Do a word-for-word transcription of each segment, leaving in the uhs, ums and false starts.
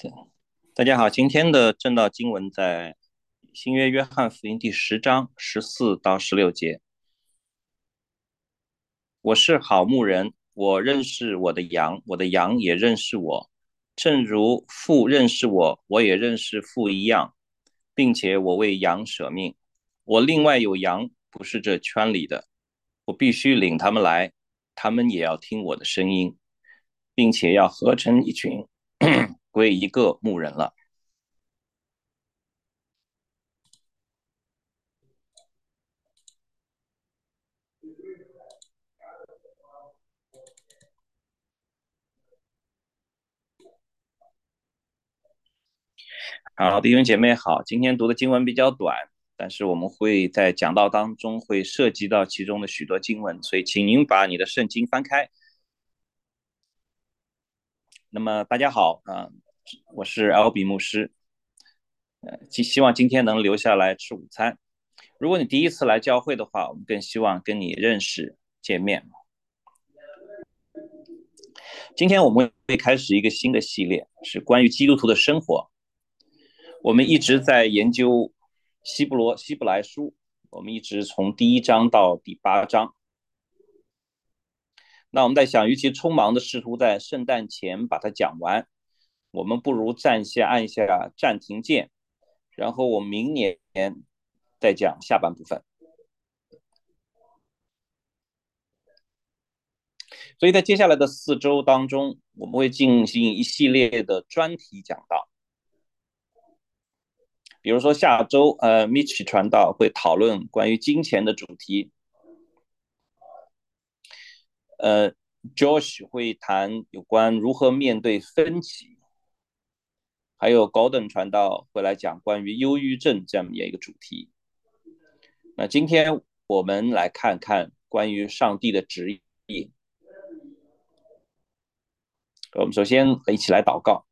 对，大家好，今天的正道经文在新约约翰福音第十章十四到十六节。我是好牧人，我认识我的羊，我的羊也认识我，正如父认识我，我也认识父一样，并且我为羊舍命。我另外有羊，不是这圈里的，我必须领他们来，他们也要听我的声音，并且要合成一群，归一个牧人了。好，弟兄姐妹好，今天读的经文比较短，但是我们会在讲道当中会涉及到其中的许多经文，所以请您把你的圣经翻开。那么大家好啊、呃我是 L B 牧师，呃，希希望今天能留下来吃午餐。如果你第一次来教会的话，我们更希望跟你认识见面。今天我们会开始一个新的系列，是关于基督徒的生活。我们一直在研究希伯罗希伯来书，我们一直从第一章到第八章。那我们在想，与其匆忙的试图在圣诞前把它讲完，我们不如暂下按下暂停键，然后我们明年再讲下半部分。所以在接下来的四周当中，我们会进行一系列的专题讲道。比如说下周，呃，Mitch 传道会讨论关于金钱的主题，呃，Josh 会谈有关如何面对分歧，还有 Golden 传道会来讲关于忧郁症这样一个主题。那今天我们来看看关于上帝的旨意。我们首先一起来祷告。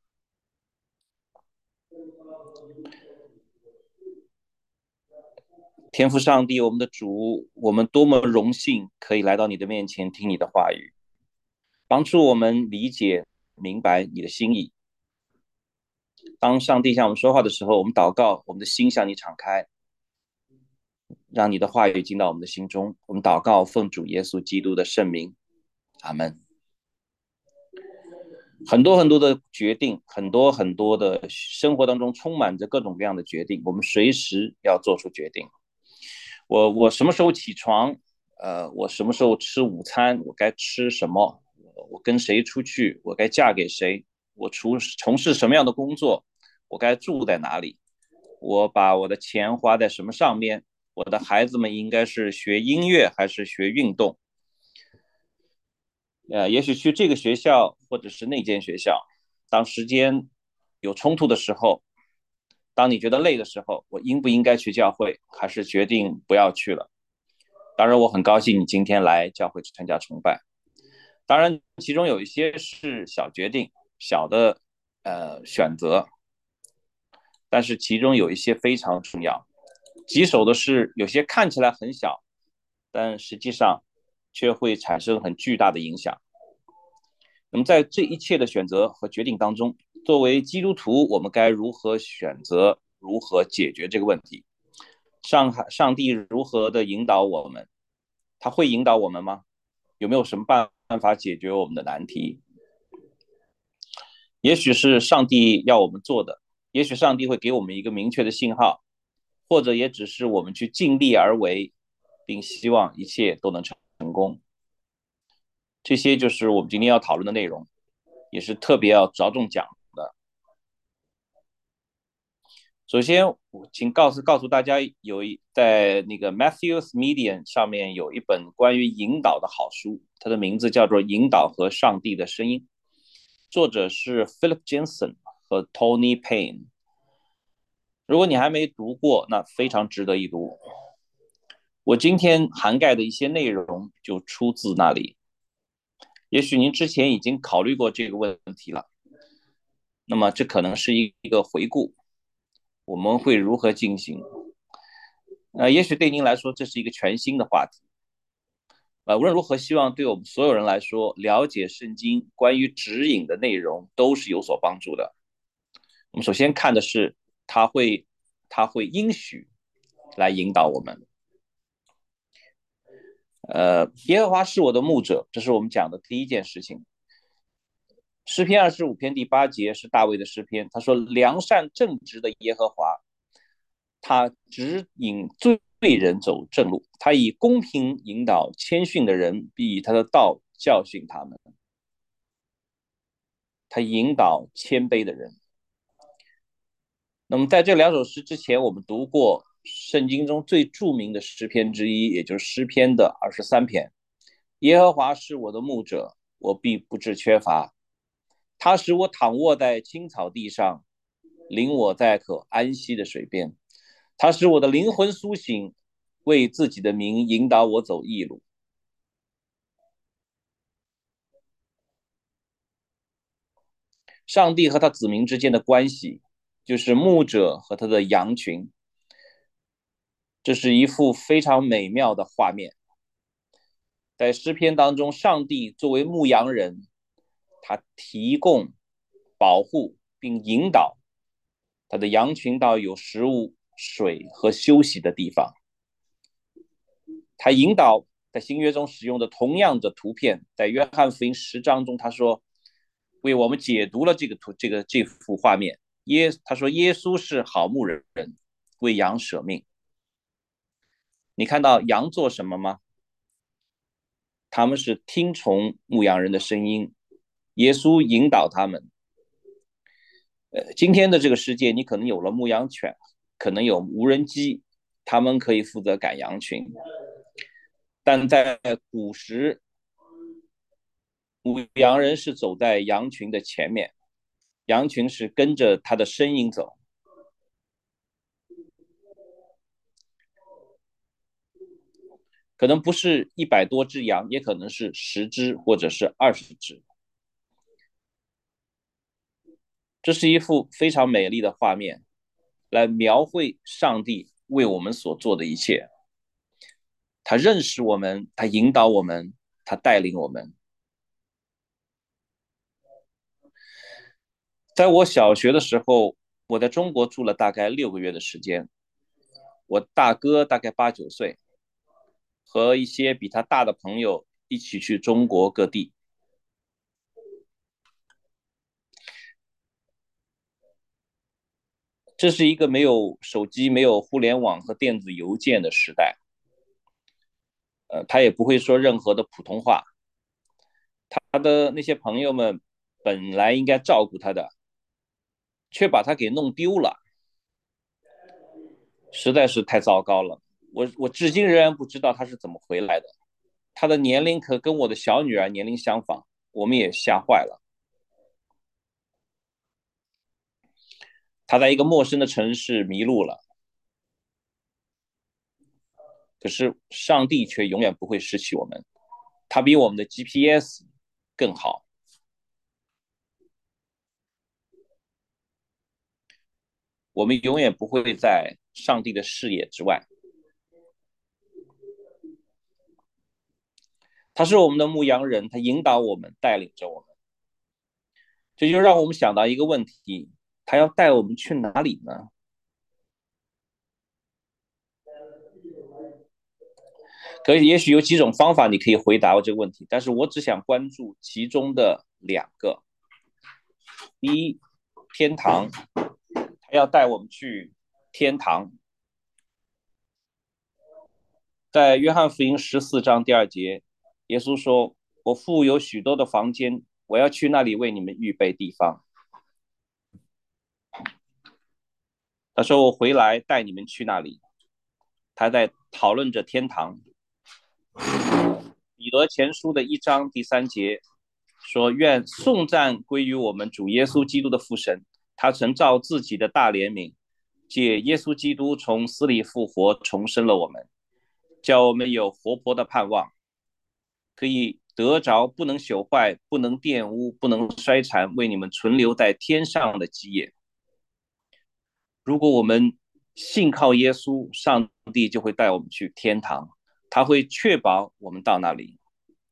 天父上帝，我们的主，我们多么荣幸可以来到你的面前听你的话语，帮助我们理解明白你的心意。当上帝向我们说话的时候，我们祷告，我们的心向你敞开，让你的话语进到我们的心中。我们祷告，奉主耶稣基督的圣名，阿门。很多很多的决定，很多很多的生活当中充满着各种各样的决定，我们随时要做出决定。我我什么时候起床？呃，我什么时候吃午餐？我该吃什么？我跟谁出去？我该嫁给谁？我从从事什么样的工作？我该住在哪里？我把我的钱花在什么上面？我的孩子们应该是学音乐还是学运动？呃，也许去这个学校或者是那间学校，当时间有冲突的时候，当你觉得累的时候，我应不应该去教会，还是决定不要去了？当然，我很高兴你今天来教会参加崇拜。当然，其中有一些是小决定、小的呃选择，但是其中有一些非常重要。棘手的是，有些看起来很小，但实际上却会产生很巨大的影响。那么，在这一切的选择和决定当中，作为基督徒，我们该如何选择，如何解决这个问题？上上帝如何的引导我们？他会引导我们吗？有没有什么办法解决我们的难题？也许是上帝要我们做的，也许上帝会给我们一个明确的信号，或者也只是我们去尽力而为，并希望一切都能成功。这些就是我们今天要讨论的内容，也是特别要着重讲的。首先，请告诉告诉大家，有一在那个 Matthews Medium 上面有一本关于引导的好书，它的名字叫做《引导和上帝的声音》，作者是 Philip Jensen 和 Tony Payne。如果你还没读过，那非常值得一读。我今天涵盖的一些内容就出自那里。也许您之前已经考虑过这个问题了，那么这可能是一个回顾，我们会如何进行？呃，也许对您来说这是一个全新的话题。呃，无论如何，希望对我们所有人来说，了解圣经关于指引的内容都是有所帮助的。 我们首先看的是他会他会应许来引导我们。呃，耶和华是我的牧者，这是我们讲的第一件事情。诗篇二十五篇第八节是大卫的诗篇，他说：良善正直的耶和华，他指引罪人走正路，他以公平引导谦逊的人，必以他的道教训他们。他引导谦卑的人。那么在这两首诗之前，我们读过圣经中最著名的诗篇之一，也就是诗篇的二十三篇。耶和华是我的牧者，我必不致缺乏。他使我躺卧在青草地上，领我在可安息的水边。他使我的灵魂苏醒，为自己的名引导我走义路。上帝和他子民之间的关系，就是牧者和他的羊群，这是一幅非常美妙的画面。在诗篇当中，上帝作为牧羊人，他提供、保护并引导他的羊群到有食物、水和休息的地方。他引导在新约中使用的同样的图片，在约翰福音十章中，他说为我们解读了这个图这个这幅画面。耶他说耶稣是好牧人，为羊舍命。你看到羊做什么吗？他们是听从牧羊人的声音，耶稣引导他们。呃，今天的这个世界，你可能有了牧羊犬，可能有无人机，他们可以负责赶羊群。但在古时，牧羊人是走在羊群的前面，羊群是跟着他的声音走。可能不是一百多只羊，也可能是十只或者是二十只。这是一幅非常美丽的画面，来描绘上帝为我们所做的一切。他认识我们，他引导我们，他带领我们。在我小学的时候，我在中国住了大概六个月的时间。我大哥大概八九岁，和一些比他大的朋友一起去中国各地。这是一个没有手机、没有互联网和电子邮件的时代。呃，他也不会说任何的普通话。他的那些朋友们本来应该照顾他的，却把他给弄丢了，实在是太糟糕了。我我至今仍然不知道他是怎么回来的。他的年龄可跟我的小女儿年龄相仿，我们也吓坏了。他在一个陌生的城市迷路了，可是上帝却永远不会失去我们，他比我们的 G P S 更好。我们永远不会在上帝的视野之外。他是我们的牧羊人，他引导我们，带领着我们。这就让我们想到一个问题：他要带我们去哪里呢？可以，也许有几种方法你可以回答我这个问题，但是我只想关注其中的两个。第一，天堂，他要带我们去天堂。在约翰福音十四章第二节，耶稣说：“我父有许多的房间，我要去那里为你们预备地方。”他说：“我回来带你们去那里。”他在讨论着天堂。彼得前书的一章第三节说：“愿颂赞归于我们主耶稣基督的父神，他曾照自己的大怜悯，借耶稣基督从死里复活，重生了我们，叫我们有活泼的盼望，可以得着不能朽坏、不能玷污、不能衰残，为你们存留在天上的基业。”如果我们信靠耶稣，上帝就会带我们去天堂，他会确保我们到那里。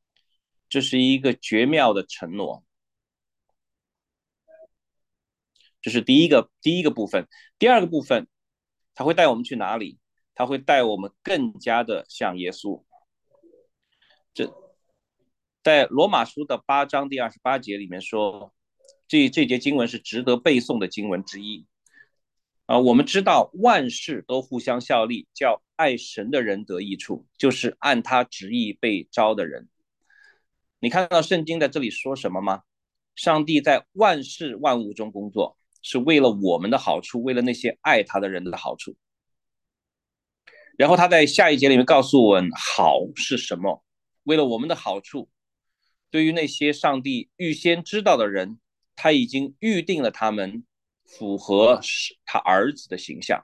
这是一个绝妙的承诺。 这是第一个第一个部分。第二个部分，他会带我们去哪里？他会带我们更加的像耶稣。这在罗马书的八章第二十八节里面说，这这节经文是值得背诵的经文之一。啊、呃我们知道万事都互相效力，叫爱神的人得益处，就是按他旨意被招的人。你看到圣经在这里说什么吗？上帝在万事万物中工作，是为了我们的好处，为了那些爱他的人的好处。然后他在下一节里面告诉我们，好是什么？为了我们的好处，对于那些上帝预先知道的人，他已经预定了他们符合他儿子的形象。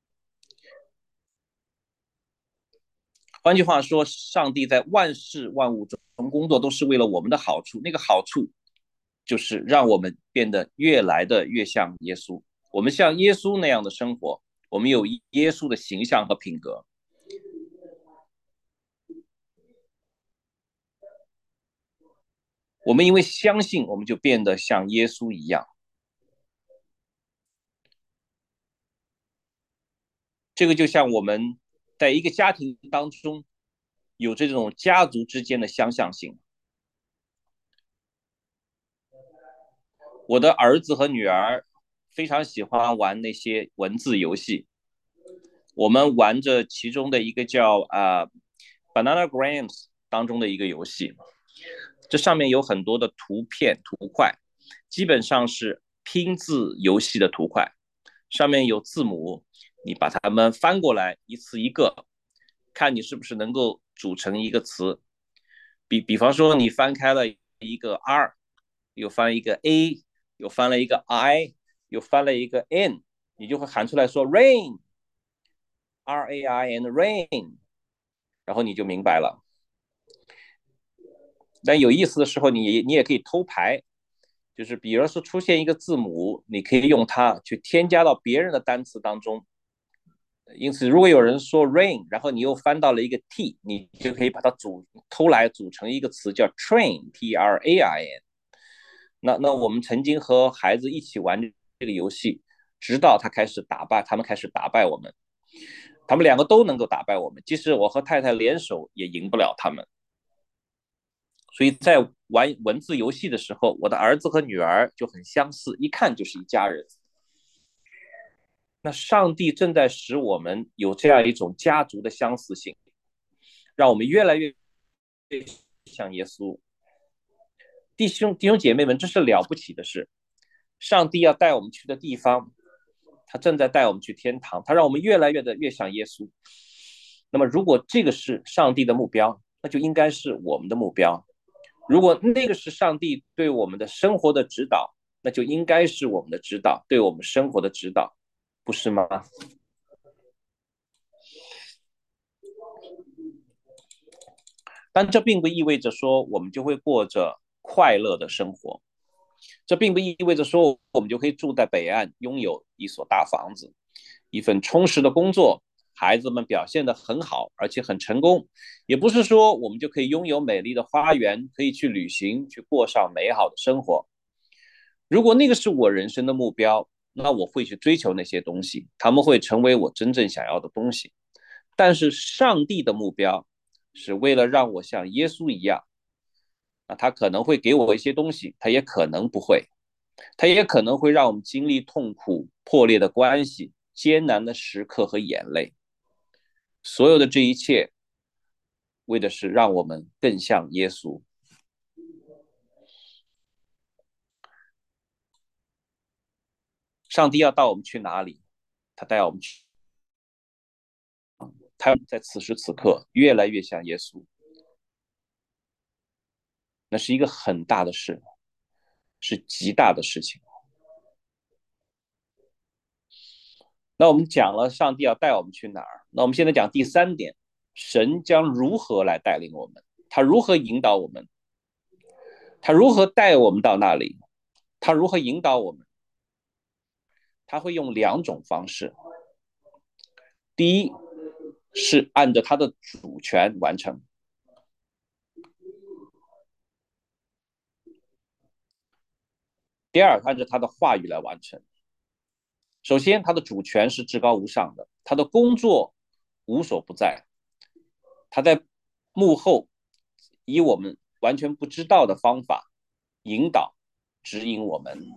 换句话说，上帝在万事万物中工作，都是为了我们的好处。那个好处就是让我们变得越来的越像耶稣。我们像耶稣那样的生活，我们有耶稣的形象和品格。我们因为相信，我们就变得像耶稣一样。这个就像我们在一个家庭当中有这种家族之间的相像性。我的儿子和女儿非常喜欢玩那些文字游戏，我们玩着其中的一个叫啊、呃、Banana Grams 当中的一个游戏，这上面有很多的图片图块，基本上是拼字游戏的图块，上面有字母，你把它们翻过来一次一个，看你是不是能够组成一个词。比比方说你翻开了一个 R， 又翻一个 A， 又翻了一个 I， 又翻了一个 N， 你就会喊出来说 rain， R A I N rain， 然后你就明白了。但有意思的时候你，你也可以偷牌，就是比如说出现一个字母，你可以用它去添加到别人的单词当中。因此，如果有人说 rain， 然后你又翻到了一个 t， 你就可以把它组偷来组成一个词叫 train T R A I N。那那我们曾经和孩子一起玩这个游戏，直到他开始打败，他们开始打败我们，他们两个都能够打败我们，即使我和太太联手也赢不了他们。所以在玩文字游戏的时候，我的儿子和女儿就很相似，一看就是一家人。那上帝正在使我们有这样一种家族的相似性，让我们越来越像耶稣。弟兄弟兄姐妹们，这是了不起的事。上帝要带我们去的地方，他正在带我们去天堂，他让我们越来越的越像耶稣。那么，如果这个是上帝的目标，那就应该是我们的目标。如果那个是上帝对我们的生活的指导，那就应该是我们的指导，对我们生活的指导，不是吗？但这并不意味着说我们就会过着快乐的生活，这并不意味着说我们就可以住在北岸，拥有一所大房子，一份充实的工作，孩子们表现得很好，而且很成功。也不是说我们就可以拥有美丽的花园，可以去旅行，去过上美好的生活。如果那个是我人生的目标，那我会去追求那些东西，他们会成为我真正想要的东西。但是上帝的目标是为了让我像耶稣一样，那他可能会给我一些东西，他也可能不会，他也可能会让我们经历痛苦、破裂的关系、艰难的时刻和眼泪。所有的这一切，为的是让我们更像耶稣。上帝要带我们去哪里？他带我们去，他在此时此刻越来越像耶稣，那是一个很大的事，是极大的事情。那我们讲了上帝要带我们去哪儿，那我们现在讲第三点，神将如何来带领我们，他如何引导我们，他如何带我们到那里，他如何引导我们，他会用两种方式。第一是按照他的主权完成，第二按照他的话语来完成。 首先，他的主权是至高无上的，他的工作无所不在，他在幕后以我们完全不知道的方法引导、指引我们。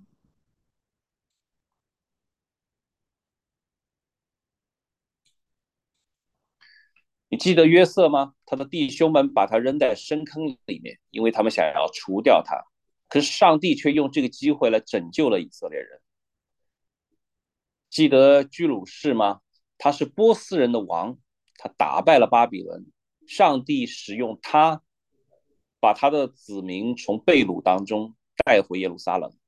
你记得约瑟吗？他的弟兄们把他扔在深坑里面，因为他们想要除掉他。可是上帝却用这个机会来拯救了以色列人。记得居鲁士吗？他是波斯人的王，他打败了巴比伦。上帝使用他，把他的子民从被掳当中带回耶路撒冷。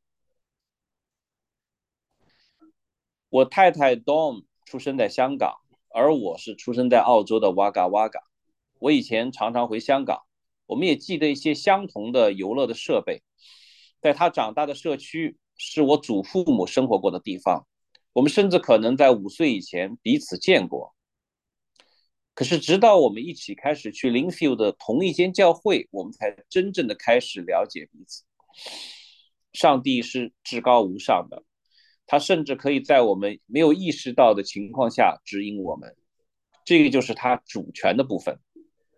我太太 Dawn 出生在香港，而我是出生在澳洲的哇嘎哇嘎。我以前常常回香港，我们也记得一些相同的游乐的设备。在他长大的社区是我祖父母生活过的地方，我们甚至可能在五岁以前彼此见过。可是直到我们一起开始去 Linfield 的同一间教会，我们才真正的开始了解彼此。上帝是至高无上的，他甚至可以在我们没有意识到的情况下指引我们，这个就是他主权的部分。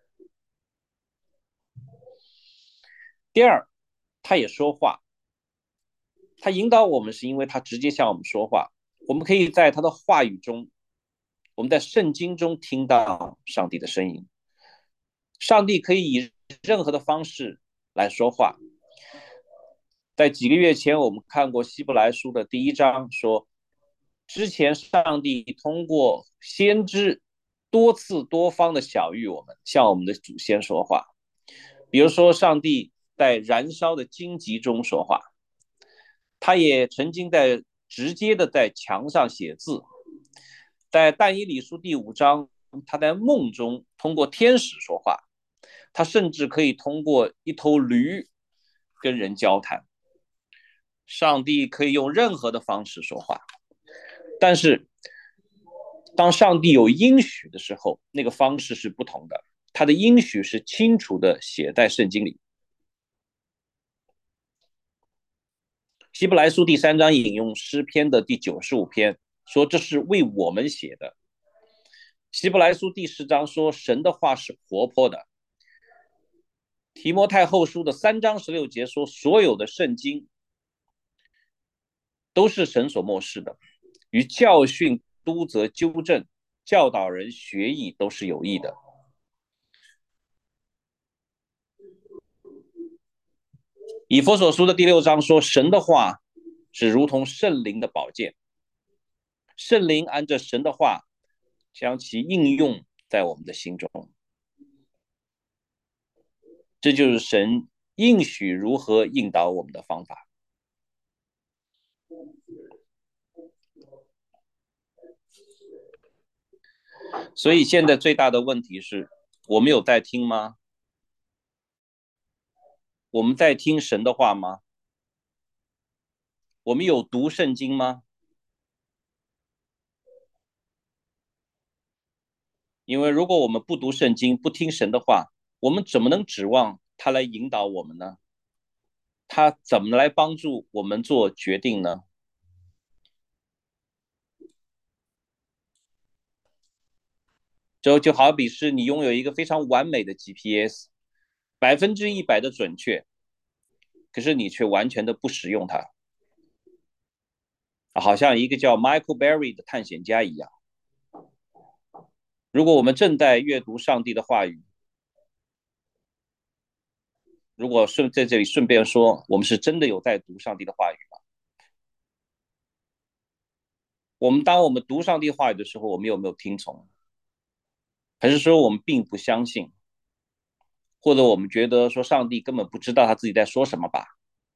第二，他也说话，他引导我们是因为他直接向我们说话，我们可以在他的话语中，我们在圣经中听到上帝的声音。上帝可以以任何的方式来说话。在几个月前，我们看过希伯来书的第一章，说之前上帝通过先知多次多方的晓谕我们，向我们的祖先说话。比如说，上帝在燃烧的荆棘中说话，他也曾经在直接的在墙上写字。在但以理书第五章，他在梦中通过天使说话，他甚至可以通过一头驴跟人交谈。上帝可以用任何的方式说话，但是当上帝有应许的时候，那个方式是不同的，他的应许是清楚的写在圣经里。希伯来书第三章引用诗篇的第九十五篇，说这是为我们写的。希伯来书第十章说神的话是活泼的。提摩太后书的三章十六节说所有的圣经都是神所默示的，与教训、督责、纠正、教导人学艺都是有益的。以弗所书的第六章说神的话是如同圣灵的宝剑，圣灵按着神的话将其应用在我们的心中，这就是神应许如何引导我们的方法。所以现在最大的问题是，我们有在听吗？我们在听神的话吗？我们有读圣经吗？因为如果我们不读圣经，不听神的话，我们怎么能指望他来引导我们呢？他怎么来帮助我们做决定呢？就就好比是你拥有一个非常完美的 G P S，百分之一百的准确，可是你却完全的不使用它，好像一个叫 Michael Berry 的探险家一样。如果我们正在阅读上帝的话语，如果顺在这里顺便说，我们是真的有在读上帝的话语吗？我们当我们读上帝话语的时候，我们有没有听从？还是说我们并不相信？或者我们觉得说上帝根本不知道他自己在说什么吧？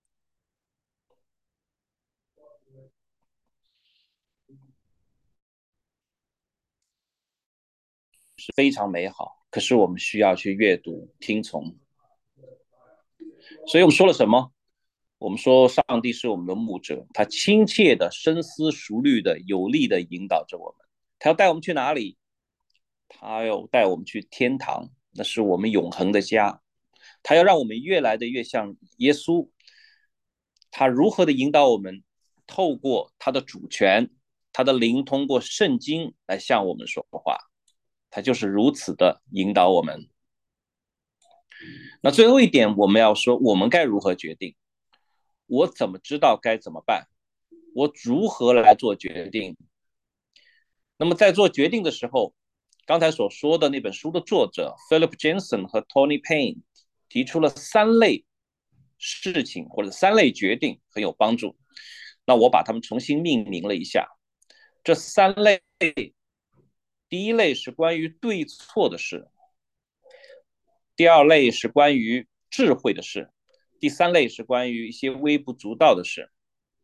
是非常美好，可是我们需要去阅读、听从。所以我们说了什么？我们说上帝是我们的牧者，他亲切的、深思熟虑的、有力的引导着我们。他要带我们去哪里？他要带我们去天堂，那是我们永恒的家。他要让我们越来的越像耶稣。他如何的引导我们？透过他的主权， 他的灵通过圣经来向我们说话，他就是如此的引导我们。那最后一点，我们要说，我们该如何决定？我怎么知道该怎么办？我如何来做决定？那么在做决定的时候，刚才所说的那本书的作者 Philip Jensen 和 Tony Payne 提出了三类事情或者三类决定很有帮助。那我把它们重新命名了一下。这三类，第一类是关于对错的事，第二类是关于智慧的事，第三类是关于一些微不足道的事。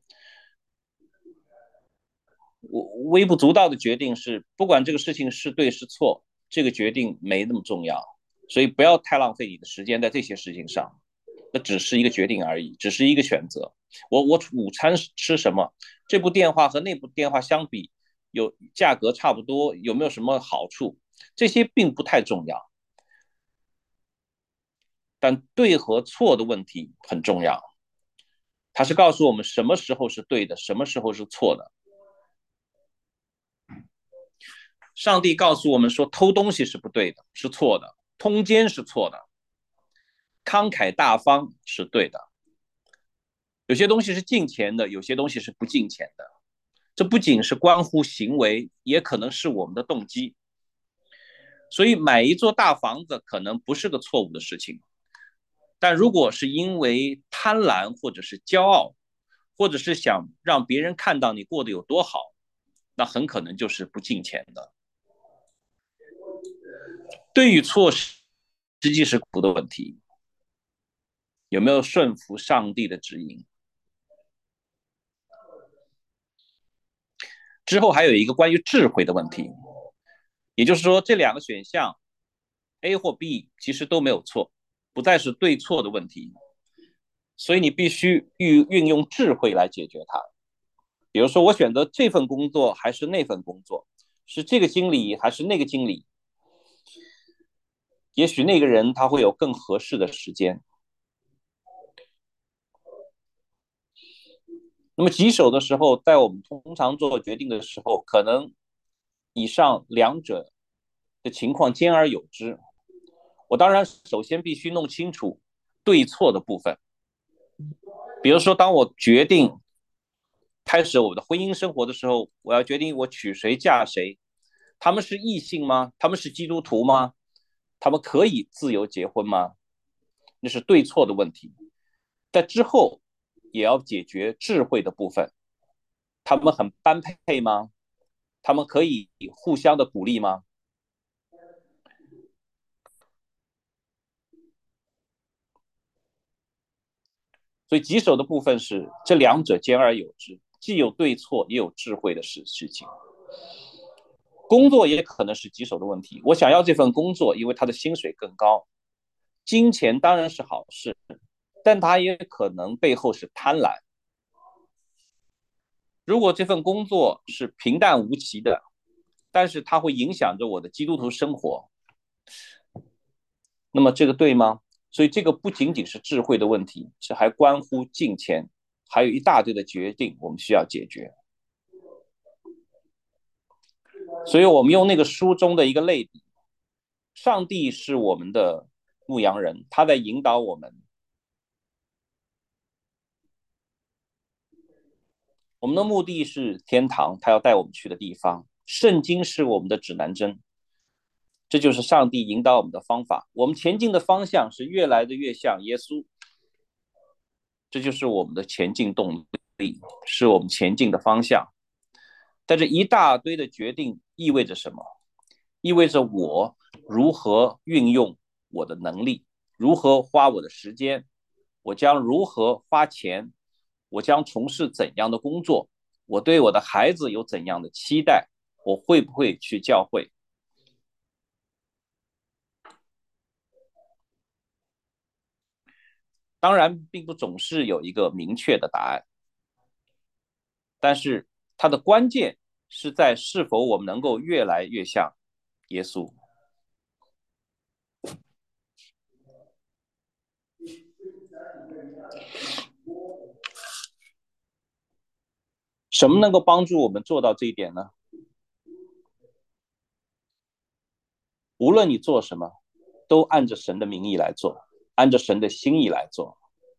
微不足道的决定是，不管这个事情是对是错，这个决定没那么重要，所以不要太浪费你的时间在这些事情上。那只是一个决定而已，只是一个选择。我我午餐吃什么？这部电话和那部电话相比，有价格差不多，有没有什么好处？这些并不太重要，但对和错的问题很重要。它是告诉我们什么时候是对的，什么时候是错的。上帝告诉我们说，偷东西是不对的，是错的；通奸是错的，慷慨大方是对的。有些东西是进钱的，有些东西是不进钱的。这不仅是关乎行为，也可能是我们的动机。所以买一座大房子可能不是个错误的事情，但如果是因为贪婪或者是骄傲，或者是想让别人看到你过得有多好，那很可能就是不进钱的。对与错实际是苦的问题，有没有顺服上帝的指引？之后还有一个关于智慧的问题，也就是说，这两个选项 A 或 B 其实都没有错，不再是对错的问题，所以你必须运运用智慧来解决它。比如说，我选择这份工作还是那份工作，是这个经理还是那个经理？也许那个人他会有更合适的时间。那么棘手的时候，在我们通常做决定的时候，可能以上两者的情况兼而有之。我当然首先必须弄清楚对错的部分。比如说，当我决定开始我的婚姻生活的时候，我要决定我娶谁嫁谁。他们是异性吗？他们是基督徒吗？他们可以自由结婚吗？那是对错的问题。在之后也要解决智慧的部分。他们很般配吗？他们可以互相的鼓励吗？所以棘手的部分是这两者兼而有之，既有对错，也有智慧的事事情。工作也可能是棘手的问题。我想要这份工作，因为他的薪水更高，金钱当然是好事，但他也可能背后是贪婪。如果这份工作是平淡无奇的，但是它会影响着我的基督徒生活，那么这个对吗？所以这个不仅仅是智慧的问题，这还关乎金钱，还有一大堆的决定我们需要解决。所以我们用那个书中的一个类比，上帝是我们的牧羊人，他在引导我们。我们的目的是天堂，他要带我们去的地方。圣经是我们的指南针，这就是上帝引导我们的方法。我们前进的方向是越来的越像耶稣，这就是我们的前进动力，是我们前进的方向。但这一大堆的决定意味着什么？意味着我如何运用我的能力，如何花我的时间，我将如何花钱，我将从事怎样的工作，我对我的孩子有怎样的期待，我会不会去教会？当然，并不总是有一个明确的答案，但是它的关键是在是否我们能够越来越像耶稣。 什么能够帮助我们做到这一点呢？无论你做什么，都按着神的名义来做，按着神的心意来做。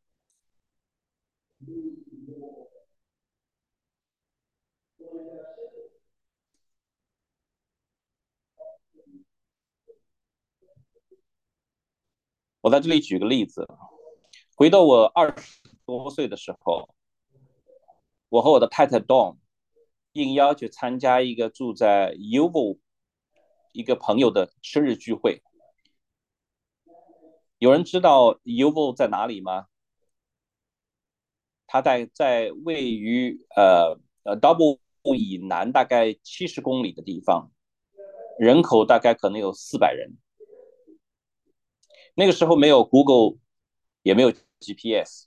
我在这里举个例子，回到我二十多岁的时候，我和我的太太 Dawn 应邀去参加一个住在 Uvo 一个朋友的生日聚会。有人知道 Uvo 在哪里吗？它在在位于呃呃 Double 以南大概七十公里的地方，人口大概可能有四百人。那个时候没有 Google，也没有 G P S，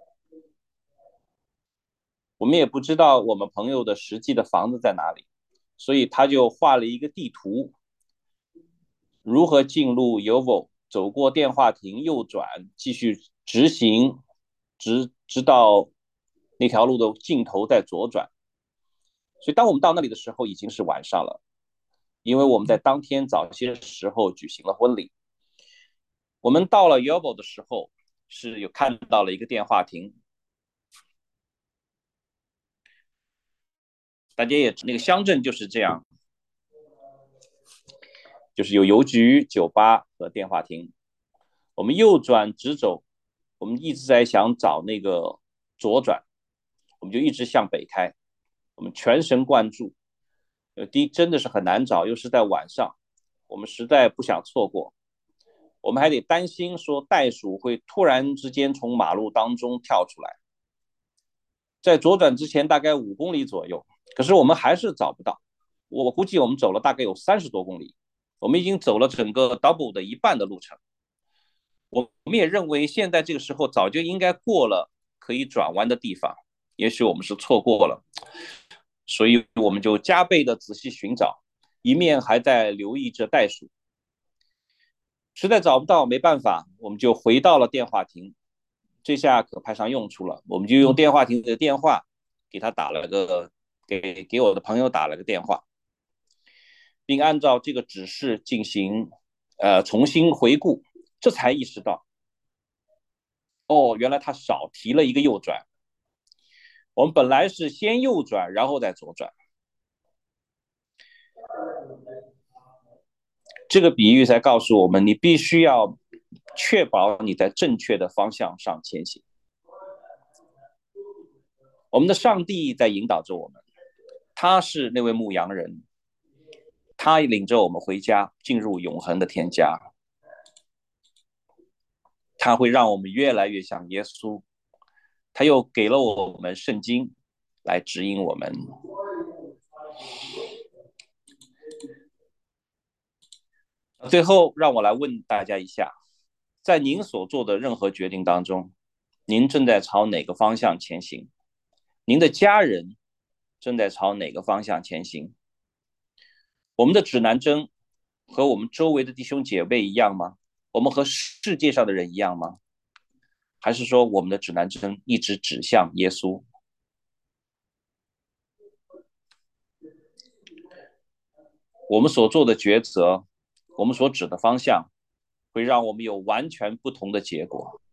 我们也不知道我们朋友的实际的房子在哪里，所以他就画了一个地图，如何进入 Uvo， 走过电话亭右转，继续直行，直直到那条路的尽头再左转。所以当我们到那里的时候，已经是晚上了，因为我们在当天早些时候举行了婚礼。我们到了 Uvo 的时候，是有看到了一个电话亭，大家也那个乡镇就是这样，就是有邮局、酒吧和电话亭。我们右转直走，我们一直在想找那个左转，我们就一直向北开，我们全神贯注。呃，第一真的是很难找，又是在晚上，我们实在不想错过。我们还得担心说袋鼠会突然之间从马路当中跳出来，在左转之前大概五公里左右，可是我们还是找不到。我估计我们走了大概有三十多公里，我们已经走了整个 Double 的一半的路程。我们也认为现在这个时候早就应该过了可以转弯的地方，也许我们是错过了，所以我们就加倍的仔细寻找，一面还在留意着袋鼠。实在找不到，没办法，我们就回到了电话亭。这下可派上用处了，我们就用电话亭的电话给他打了个给给我的朋友打了个电话，并按照这个指示进行呃重新回顾，这才意识到，哦，原来他少提了一个右转。我们本来是先右转，然后再左转。这个比喻才告诉我们，你必须要确保你在正确的方向上前行。我们的上帝在引导着我们，他是那位牧羊人，他领着我们回家，进入永恒的天家。他会让我们越来越像耶稣，他又给了我们圣经来指引我们。最后，让我来问大家一下，在您所做的任何决定当中，您正在朝哪个方向前行？您的家人正在朝哪个方向前行？我们的指南针和我们周围的弟兄姐妹一样吗？我们和世界上的人一样吗？还是说我们的指南针一直指向耶稣？我们所做的抉择，我们所指的方向，会让我们有完全不同的结果。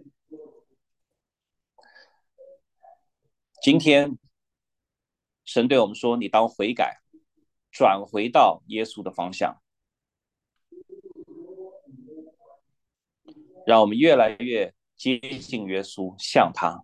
今天，神对我们说：“你当悔改，转回到耶稣的方向，让我们越来越接近耶稣，像他。”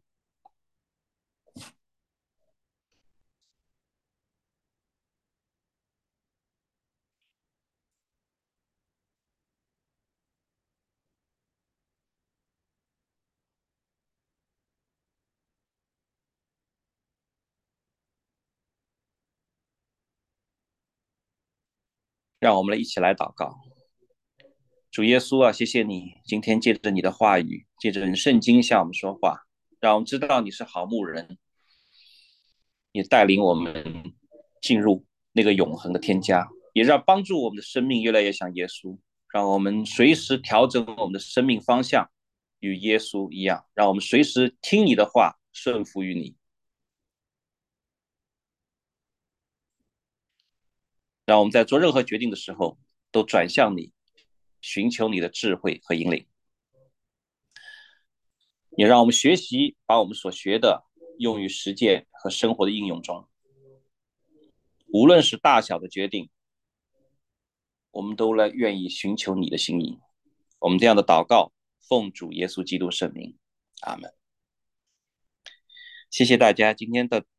让我们一起来祷告。主耶稣啊，谢谢你今天借着你的话语，借着你圣经向我们说话，让我们知道你是好牧人，也带领我们进入那个永恒的天家，也让帮助我们的生命越来越像耶稣，让我们随时调整我们的生命方向，与耶稣一样，让我们随时听你的话，顺服于你。 让我们在做任何决定的时候都转向你，寻求你的智慧和引领。也让我们学习把我们所学的用于实践和生活的应用中。无论是大小的决定，我们都来愿意寻求你的心意。我们这样的祷告，奉主耶稣基督圣名，阿门。谢谢大家今天的